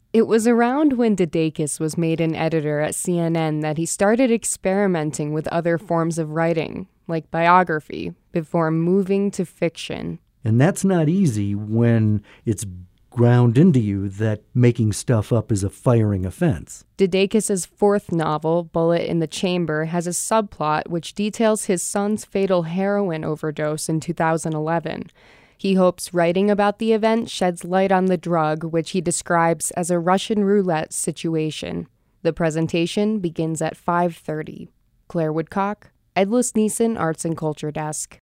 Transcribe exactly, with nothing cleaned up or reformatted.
It was around when Didakis was made an editor at C N N that he started experimenting with other forms of writing, like biography, before moving to fiction. And that's not easy when it's ground into you that making stuff up is a firing offense. Didakis' fourth novel, Bullet in the Chamber, has a subplot which details his son's fatal heroin overdose in two thousand eleven. He hopes writing about the event sheds light on the drug, which he describes as a Russian roulette situation. The presentation begins at five thirty. Claire Woodcock, Edlis Neeson Arts and Culture Desk.